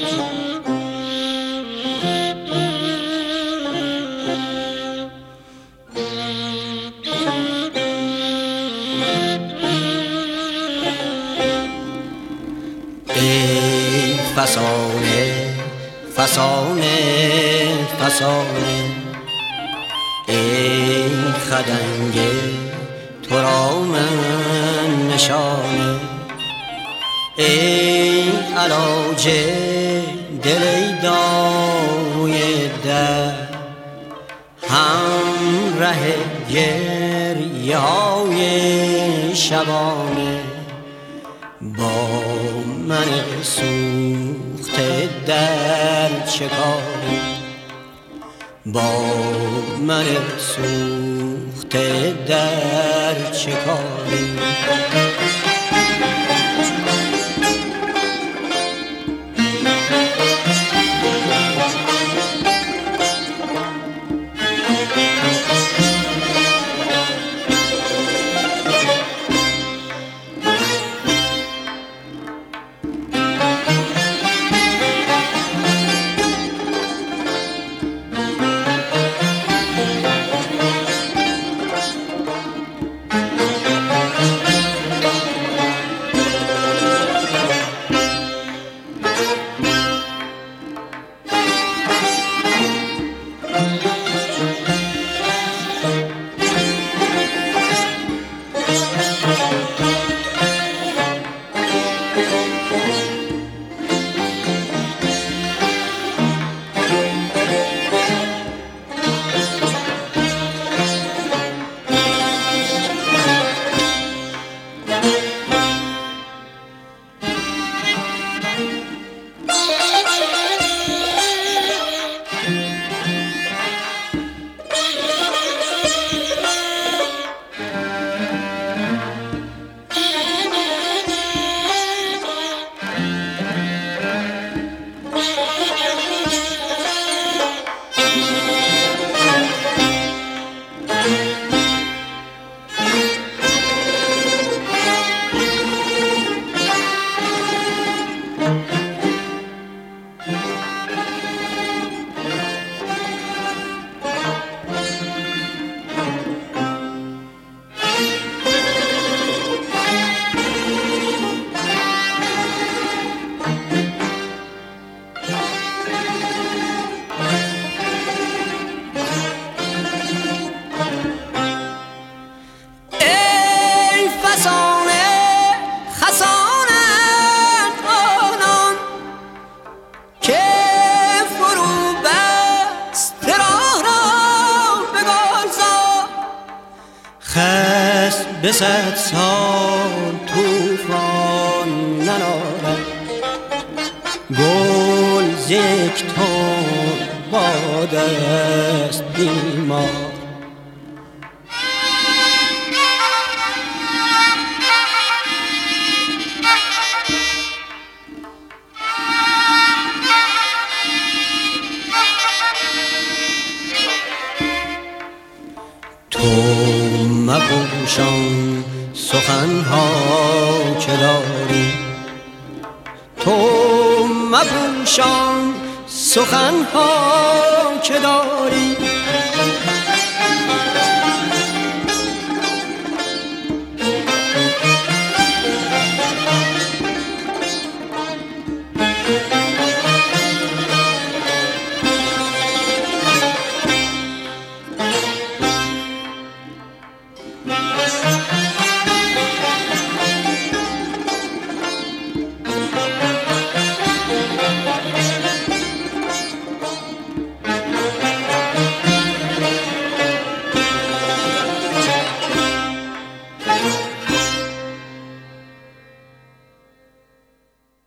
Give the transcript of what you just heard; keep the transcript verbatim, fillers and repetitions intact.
ای فسانه فسانه فسانه، ای خدنگ تو را من نشانه، ای علاج دل ای داروی درد، همراه گریه های شبانه، با من سوخته در چه کاری، با من سوخته در چه کاری. خصم به صد سال توفان ننارد، گل ز یک تن باد است بیمار. تو مپوشان سخنها که داری، تو مپوشان سخنها که داری،